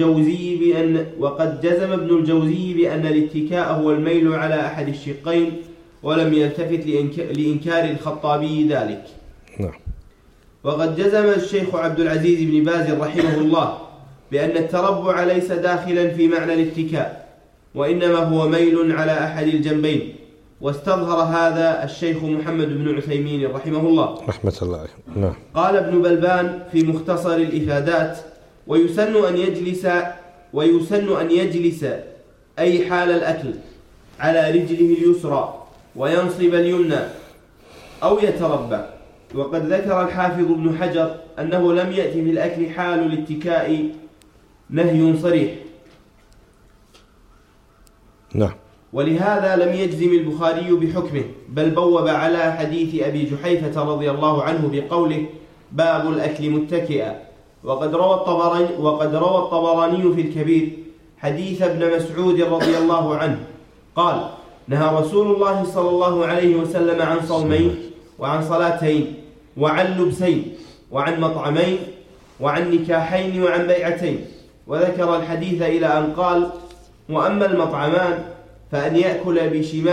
الجوزي بأن الاتكاء هو الميل على أحد الشقين، ولم يلتفت لإنكار الخطابي ذلك. نعم. وقد جزم الشيخ عبد العزيز بن باز رحمه الله بأن التربع ليس داخلا في معنى الاتكاء، وإنما هو ميل على أحد الجنبين، واستظهر هذا الشيخ محمد بن عثيمين رحمه الله رحمة الله عليه. نعم. قال ابن بلبان في مختصر الإفادات ويسن أن يجلس أي حال الأكل على رجله اليسرى وينصب اليمنى أو يتربع. وقد ذكر الحافظ ابن حجر أنه لم يأتي في الأكل حال الاتكاء نهي صريح. نعم. ولهذا لم يجزم البخاري بحكمه، بل بوب على حديث أبي جحيفة رضي الله عنه بقوله باب الأكل متكئا. وقد روى الطبراني في الكبير حديث ابن مسعود رضي الله عنه قال نهى رسول الله صلى الله عليه وسلم عن صومين وعن صلاتين وعن لبسين وعن مطعمين وعن نكاحين وعن بيعتين، وذكر الحديث إلى أن قال وأما المطعمان فأن يأكل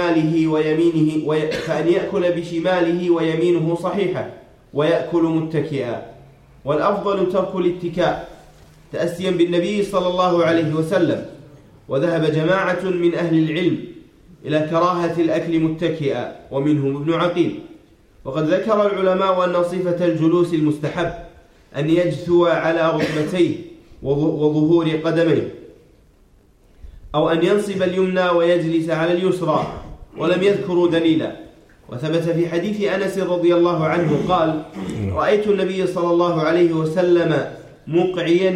بشماله ويمينه صحيحة ويأكل متكئا. والأفضل ترك الاتكاء تأسيا بالنبي صلى الله عليه وسلم. وذهب جماعة من أهل العلم إلى كراهة الأكل متكئا ومنهم ابن عقيل. وقد ذكر العلماء أن صفة الجلوس المستحب أن يجثو على ركبتيه وظهور قدميه، أو أن ينصب اليمنى ويجلس على اليسرى، ولم يذكروا دليلا. وثبت في حديث أنس رضي الله عنه قال رأيت النبي صلى الله عليه وسلم مقعيا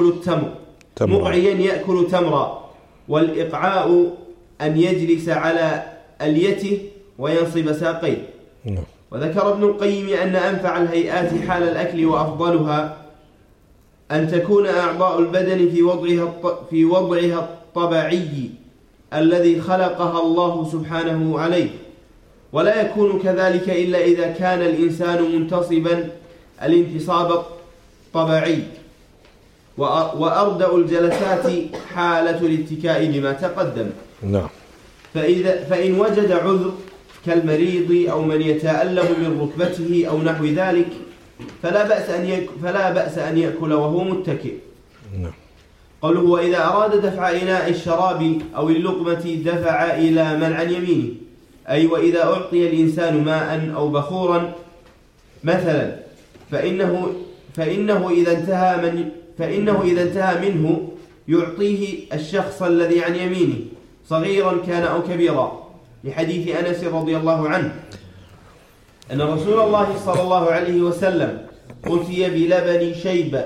يأكل تمرا، والإقعاء أن يجلس على أليته وينصب ساقيه. وذكر ابن القيم أن أنفع الهيئات حال الأكل وأفضلها أن تكون أعضاء البدن في وضعها الطبيعي الذي خلقها الله سبحانه عليه، ولا يكون كذلك إلا إذا كان الإنسان منتصبا الانتصاب الطبيعي. وأردأ الجلسات حالة الاتكاء لما تقدم. نعم. فإن وجد عذر كالمريض أو من يتألم من ركبته أو نحو ذلك فلا بأس أن يأكل وهو متكئ. قوله وإذا أراد دفع إناء الشراب أو اللقمة دفع إلى من عن يمينه، أي وإذا أعطي الإنسان ماء أو بخورا مثلا فإنه إذا انتهى منه يعطيه الشخص الذي عن يمينه صغيرا كان أو كبيرا، لحديث أنس رضي الله عنه أن رسول الله صلى الله عليه وسلم أتي بلبن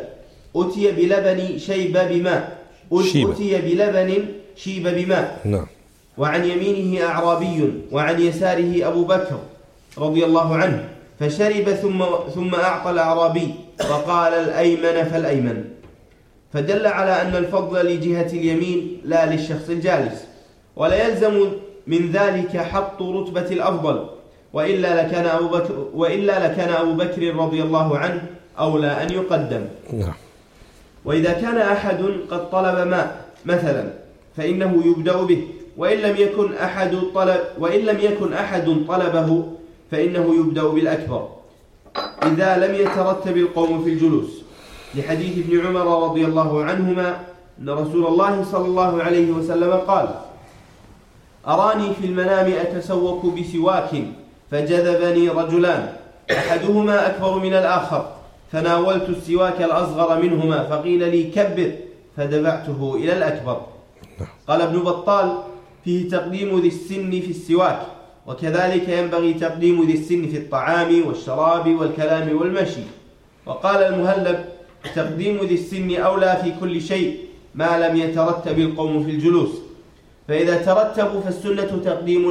شيب بماء وعن يمينه أعرابي وعن يساره أبو بكر رضي الله عنه، فشرب ثم أعطى الأعرابي وقال الأيمن فالأيمن، فدل على أن الفضل لجهة اليمين لا للشخص الجالس، ولا يلزم من ذلك حط رتبة الأفضل، وإلا لكان أبو بكر رضي الله عنه أولى أن يقدم. وإذا كان أحد قد طلب ماء مثلا فإنه يبدأ به، وإن لم يكن أحد طلبه فإنه يبدأ بالأكبر إذا لم يترتب القوم في الجلوس، لحديث ابن عمر رضي الله عنهما أن رسول الله صلى الله عليه وسلم قال أراني في المنام أتسوك بسواك فجذبني رجلان أحدهما أكبر من الآخر، فناولت السواك الأصغر منهما فقيل لي كبر فدفعته إلى الأكبر. قال ابن بطال فيه تقديم ذي السن في السواك، وكذلك ينبغي تقديم ذي السن في الطعام والشراب والكلام والمشي. وقال المهلب تقديم ذي السن أولى في كل شيء ما لم يترتب القوم في الجلوس، فإذا ترتبوا فالسنة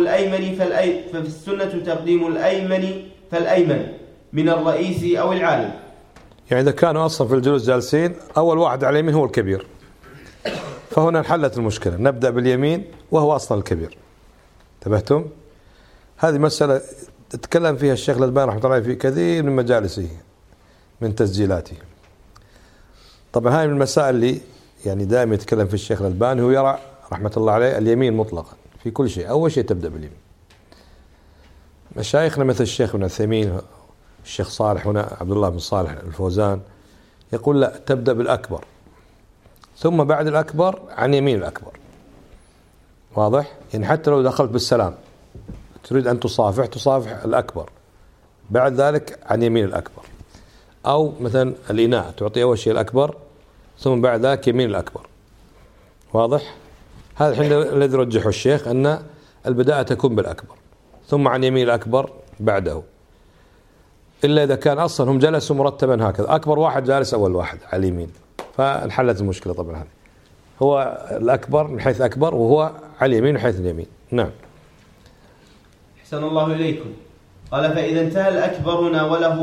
تقديم الأيمن فالأيمن من الرئيس أو العالم. يعني إذا كانوا أصلا في الجلوس جالسين أول واحد على اليمين هو الكبير، فهنا انحلت المشكلة، نبدأ باليمين وهو أصلا الكبير. انتبهتم؟ هذه مسألة تتكلم فيها الشيخ الألباني رحمه الله عليه في كثير من مجالسه من تسجيلاته. طبعا هذه من المسائل اللي يعني دائما يتكلم في الشيخ الألباني، هو يرى رحمة الله عليه اليمين مطلقا في كل شيء، أول شيء تبدأ باليمين. مشايخنا مثل الشيخ ابن عثيمين، الشيخ صالح هنا عبد الله بن صالح الفوزان يقول لا، تبدأ بالأكبر ثم بعد الأكبر عن يمين الأكبر. واضح؟ يعني حتى لو دخلت بالسلام تريد أن تصافح الأكبر، بعد ذلك عن يمين الأكبر. أو مثلا الإناء تعطي أول شيء الأكبر ثم بعد ذلك يمين الأكبر. واضح؟ هذا الحين الذي رجحه الشيخ أن البداية تكون بالأكبر ثم عن يمين الأكبر بعده، إلا إذا كان أصلا هم جلسوا مرتبا هكذا، أكبر واحد جالس أول واحد على اليمين، فانحلت المشكلة. طبعا هذه هو الأكبر من حيث أكبر وهو على اليمين من حيث اليمين. نعم. أحسن الله إليكم. قال فإذا انتهى الأكبر ناوله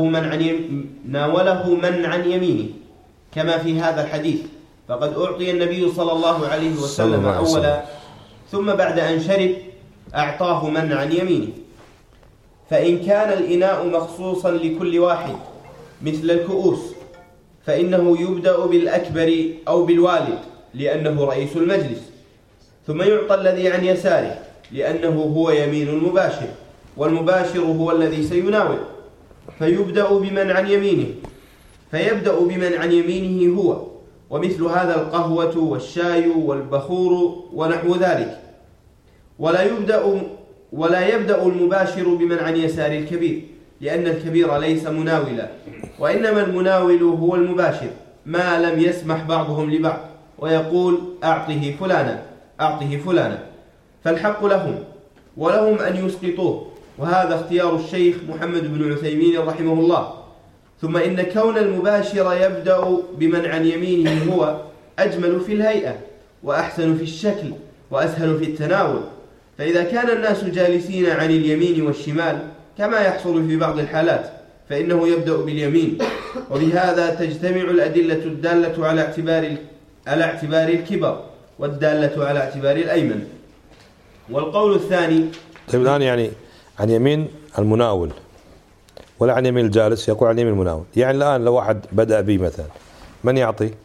من عن يمينه كما في هذا الحديث، فقد أعطي النبي صلى الله عليه وسلم أولا ثم بعد أن شرب أعطاه من عن يمينه. فإن كان الإناء مخصوصا لكل واحد مثل الكؤوس فإنه يبدأ بالأكبر أو بالوالد لأنه رئيس المجلس، ثم يعطى الذي عن يساره لأنه هو يمين المباشر، والمباشر هو الذي سيناول، فيبدأ بمن عن يمينه هو، ومثل هذا القهوة والشاي والبخور ونحو ذلك. ولا يبدأ المباشر بمن عن يسار الكبير، لأن الكبير ليس مناولا، وإنما المناول هو المباشر ما لم يسمح بعضهم لبعض ويقول أعطه فلانا، فالحق لهم ولهم أن يسقطوه، وهذا اختيار الشيخ محمد بن عثيمين رحمه الله. ثم إن كون المباشر يبدأ بمن عن يمينه هو أجمل في الهيئة وأحسن في الشكل وأسهل في التناول، فإذا كان الناس جالسين عن اليمين والشمال كما يحصل في بعض الحالات فإنه يبدأ باليمين، وبهذا تجتمع الأدلة الدالة على اعتبار الكبر والدالة على اعتبار الأيمن. والقول الثاني طيب الآن يعني عن يمين المناول ولا عن يمين الجالس، يقول عن يمين المناول. يعني الآن لو واحد بدأ بي مثلا، من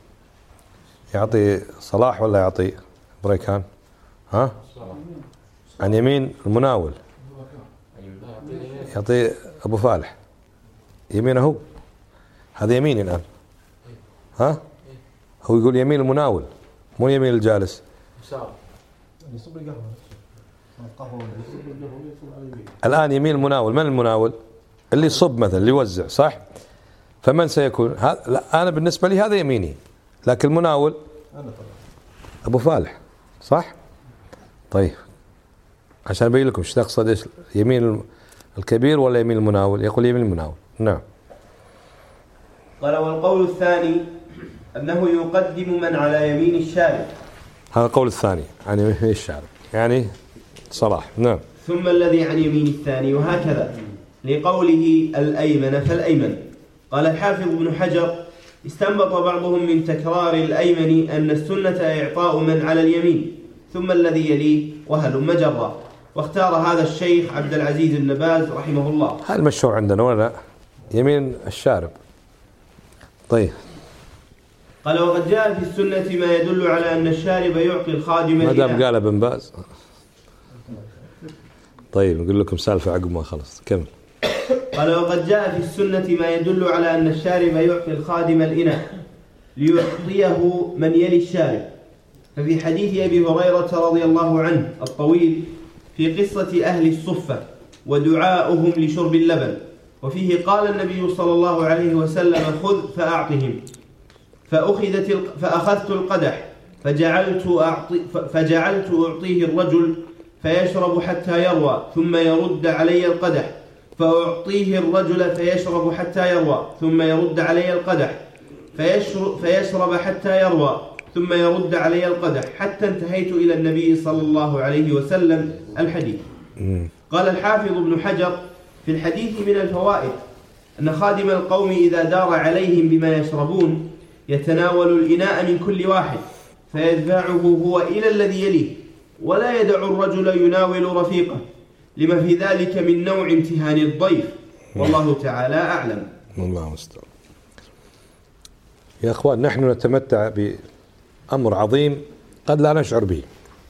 يعطي صلاح ولا يعطي بريكان؟ ها؟ عن يمين المناول يعطي أبو فالح يمينه هو. هذا يمين الآن. ها؟ هو يقول يمين المناول مو يمين الجالس. الآن يمين المناول، من المناول؟ اللي يصب مثلا، اللي يوزع، صح؟ فمن سيكون؟ لا أنا بالنسبة لي هذا يميني، لكن المناول أبو فالح، صح؟ طيب عشان أبين لكم ايش تقصد، ايش يمين الكبير ولا يمين المناول؟ يقول يمين المناول. نعم. قال والقول الثاني أنه يقدم من على يمين الشارع. هذا القول الثاني عن يمين الشارع، يعني صلاح. نعم. ثم الذي عن يمين الثاني، وهكذا لقوله الأيمن فالأيمن. قال الحافظ ابن حجر استنبط بعضهم من تكرار الأيمن أن السنة إعطاء من على اليمين ثم الذي يليه وهلم جرا، واختار هذا الشيخ عبد العزيز بن باز رحمه الله. هذا المشهور عندنا ولا يمين الشارب. طيب. قال وقد جاء في السنة ما يدل على أن الشارب يعطي الخادم ما دام قال ابن باز. طيب نقول لكم سالفة عقب ما خلص. كمل. قال وقد جاء في السنة ما يدل على أن الشارب يعطي الخادم الإناء ليعطيه من يلي الشارب. ففي حديث أبي هريرة رضي الله عنه الطويل في قصة أهل الصفة ودعاؤهم لشرب اللبن، وفيه قال النبي صلى الله عليه وسلم خذ فأعطهم، فأخذت القدح فجعلت أعطيه الرجل فيشرب حتى يروى ثم يرد علي القدح، فأعطيه الرجل فيشرب حتى يروى ثم يرد علي القدح، فيشرب حتى يروى ثم يرد علي القدح، حتى انتهيت إلى النبي صلى الله عليه وسلم الحديث. قال الحافظ ابن حجر في الحديث من الفوائد أن خادم القوم إذا دار عليهم بما يشربون يتناول الإناء من كل واحد فيدفعه هو إلى الذي يليه، ولا يدع الرجل يناول رفيقه، لما في ذلك من نوع امتهان الضيف، والله تعالى أعلم. الله مستعان. يا أخوان نحن نتمتع بأمر عظيم قد لا نشعر به،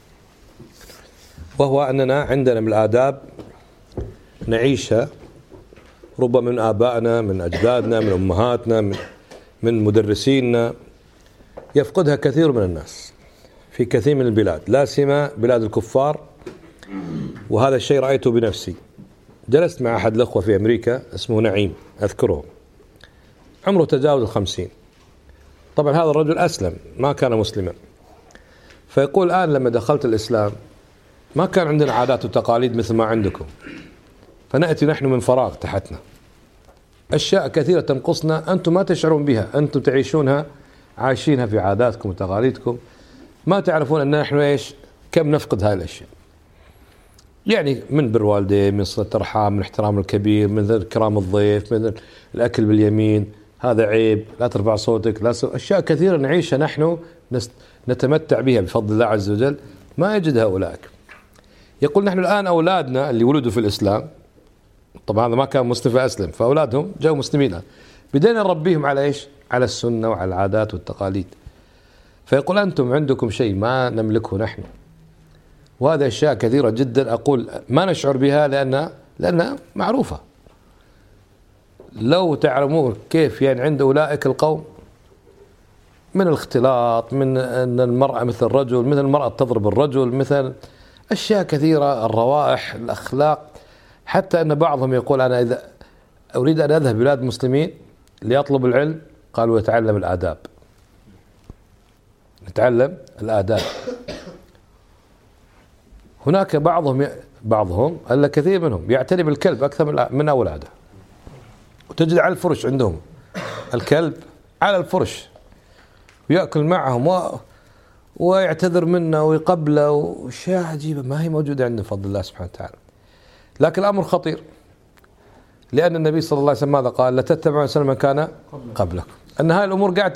وهو أننا عندنا من الآداب نعيشها ربما من آبائنا، من أجدادنا، من أمهاتنا، من مدرسينا، يفقدها كثير من الناس في كثير من البلاد، لا سيما بلاد الكفار. وهذا الشيء رأيته بنفسي. جلست مع أحد الأخوة في أمريكا اسمه نعيم أذكره، عمره تجاوز 50. طبعا هذا الرجل أسلم، ما كان مسلما، فيقول الآن لما دخلت الإسلام ما كان عندنا عادات وتقاليد مثل ما عندكم، فنأتي نحن من فراغ تحتنا أشياء كثيرة تنقصنا أنتم ما تشعرون بها، أنتم تعيشونها عايشينها في عاداتكم وتقاليدكم، ما تعرفون أن نحن إيش كم نفقد هاي الأشياء. يعني من بر والدين، من صلة الأرحام، من احترام الكبير، من إكرام الضيف، من الأكل باليمين، هذا عيب، لا ترفع صوتك، لا أشياء كثيرة نعيشها نحن نتمتع بها بفضل الله عز وجل ما يجدها أولئك. يقول نحن الآن أولادنا اللي ولدوا في الإسلام، طبعا هذا ما كان مسلم فأسلم، فأولادهم جاءوا مسلمين، بدينا نربيهم على إيش؟ على السنة وعلى العادات والتقاليد. فيقول أنتم عندكم شيء ما نملكه نحن، وهذا أشياء كثيرة جدا أقول ما نشعر بها لأنها معروفة. لو تعلمون كيف يعني عند أولئك القوم من الاختلاط، من أن المرأة مثل الرجل، مثل المرأة تضرب الرجل، مثل أشياء كثيرة، الروائح، الأخلاق، حتى أن بعضهم يقول أنا إذا أريد أن أذهب بلاد مسلمين ليطلب العلم قالوا يتعلم الآداب، نتعلم الآداب. هناك بعضهم ألا كثير منهم يعتني بالكلب أكثر من أولاده، وتجد على الفرش عندهم الكلب على الفرش ويأكل معهم ويعتذر منه ويقبله، وشيء عجيبة ما هي موجودة عندنا بفضل الله سبحانه وتعالى. لكن الأمر خطير، لأن النبي صلى الله عليه وسلم ماذا قال؟ لا تتبعوا سنن من كان قبلكم. أن هاي الأمور قاعدة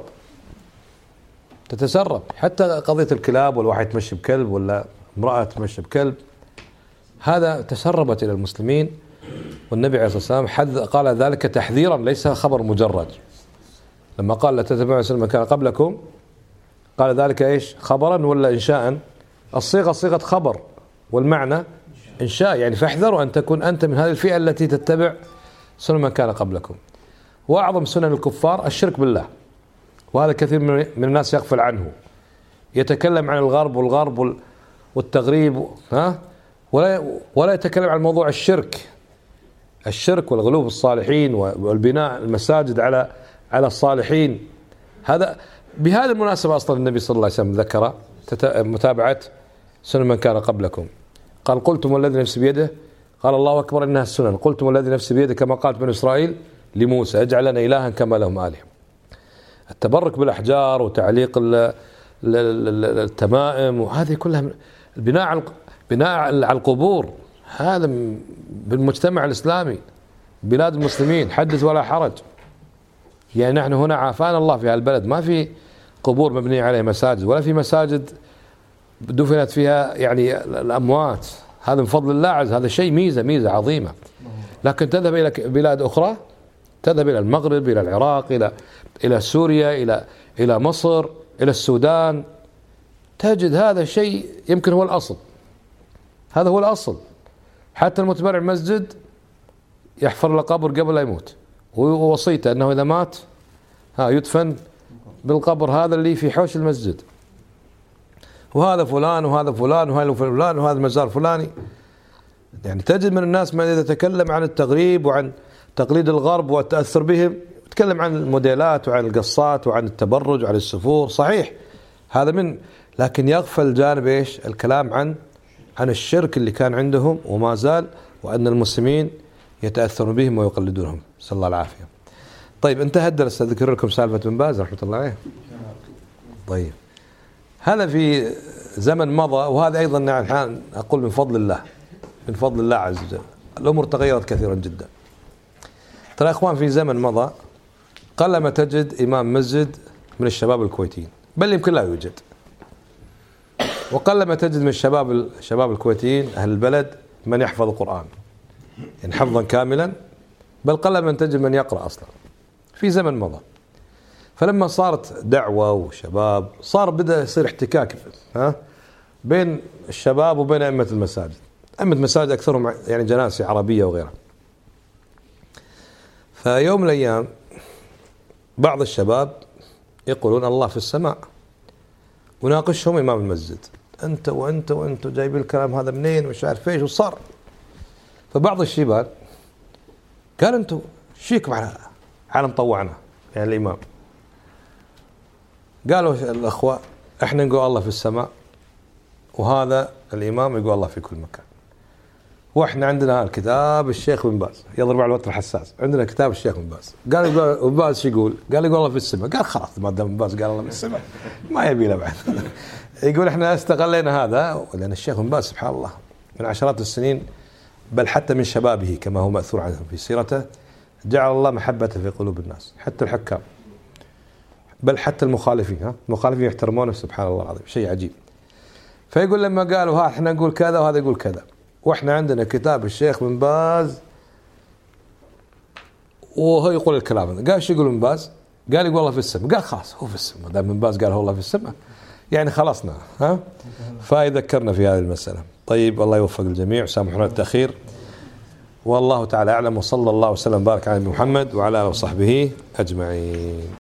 تتسرب، حتى قضية الكلاب، والواحد تمشي بكلب ولا امرأة تمشي بكلب، هذا تسربت إلى المسلمين. والنبي عليه الصلاة والسلام قال ذلك تحذيرا ليس خبر مجرد. لما قال لا تتبعوا سنن من كان قبلكم قال ذلك إيش؟ خبرا ولا إنشاء؟ الصيغة صيغة خبر والمعنى إنشاء، يعني فاحذروا أن تكون أنت من هذه الفئة التي تتبع سنن من كان قبلكم. وأعظم سنن الكفار الشرك بالله، وهذا كثير من الناس يغفل عنه، يتكلم عن الغرب والتغريب ولا يتكلم عن موضوع الشرك والغلو بالصالحين والبناء المساجد على الصالحين. هذا بهذه المناسبة أصلا النبي صلى الله عليه وسلم ذكر متابعة سنن من كان قبلكم، قال قلتم والذي نفسي بيده، قال الله أكبر إنها السنن، قلتم والذي نفسي بيده كما قالت بنو إسرائيل لموسى اجعل لنا إلها كما لهم آلهة. التبرك بالأحجار وتعليق التمائم وهذه كلها بناء على القبور، هذا بالمجتمع الإسلامي بلاد المسلمين حدث ولا حرج. يعني نحن هنا عافانا الله في هالبلد ما في قبور مبنية عليها مساجد، ولا في مساجد دفنت فيها يعني الأموات، هذا من فضل الله عز، هذا شيء ميزة عظيمة. لكن تذهب إلى بلاد أخرى، تذهب إلى المغرب، إلى العراق، إلى سوريا، إلى مصر، إلى السودان، تجد هذا الشيء يمكن هو الأصل، هذا هو الأصل. حتى المتبرع المسجد يحفر له قبر قبل لا يموت، ووصيته أنه إذا مات يدفن بالقبر هذا اللي في حوش المسجد، وهذا فلان وهذا فلان وهذا فلان وهذا مزار فلاني. يعني تجد من الناس من يتكلم عن التغريب وعن تقليد الغرب والتأثر بهم، يتكلم عن الموديلات وعن القصات وعن التبرج وعن السفور، صحيح هذا لكن يغفل جانب ايش؟ الكلام عن الشرك اللي كان عندهم وما زال، وأن المسلمين يتأثرون بهم ويقلدونهم، صلى الله العافية. طيب انتهى الدرس، أذكر لكم سالفة بن باز رحمة الله عليه. طيب هذا في زمن مضى، وهذا أيضا الحين أقول من فضل الله عز وجل، الأمور تغيرت كثيرا جدا. ترى يا إخوان في زمن مضى قلما تجد إمام مسجد من الشباب الكويتيين، بل يمكن لا يوجد، وقلما تجد من الشباب الكويتيين أهل البلد من يحفظ القرآن يعني حفظا كاملا، بل قلما تجد من يقرأ أصلا في زمن مضى. فلما صارت دعوة وشباب بدأ يصير احتكاك بين الشباب وبين أئمة المساجد. أئمة المساجد أكثرهم يعني جناسي عربية وغيرها. فيوم من الأيام بعض الشباب يقولون الله في السماء، وناقشهم إمام المسجد، أنت وأنت جايبين الكلام هذا منين ومش عارف ايش وصار. فبعض الشباب قال أنتوا شيك على مطوعنا يعني الإمام. قالوا الأخوة احنا نقول الله في السماء، وهذا الإمام يقول الله في كل مكان، واحنا عندنا الكتاب الشيخ بن باز يضرب على الوتر الحساس، عندنا كتاب الشيخ بن باز. قال بن باز شو يقول؟ قال الله في السماء. قال خلاص ما دام بن باز قال الله في السماء ما يبي له بعد. يقول احنا استغلينا هذا، لأن الشيخ بن باز سبحان الله من عشرات السنين، بل حتى من شبابه كما هو مأثور عنه في سيرته، جعل الله محبته في قلوب الناس، حتى الحكام بل حتى المخالفين يحترمونه، سبحان الله العظيم، شيء عجيب. فيقول لما قالوا احنا نقول كذا وهذا يقول كذا، واحنا عندنا كتاب الشيخ بن باز وهو يقول الكلام هذا. قال شو يقول بن باز؟ قال يقول الله في السماء. قال خلاص هو في السماء، دام بن باز قال هو الله في السماء يعني خلصنا. فيذكرنا في هذه المسألة. طيب الله يوفق الجميع وسامحنا التأخير، والله تعالى أعلم، وصلى الله وسلم وبارك على محمد وعلى آله وصحبه أجمعين.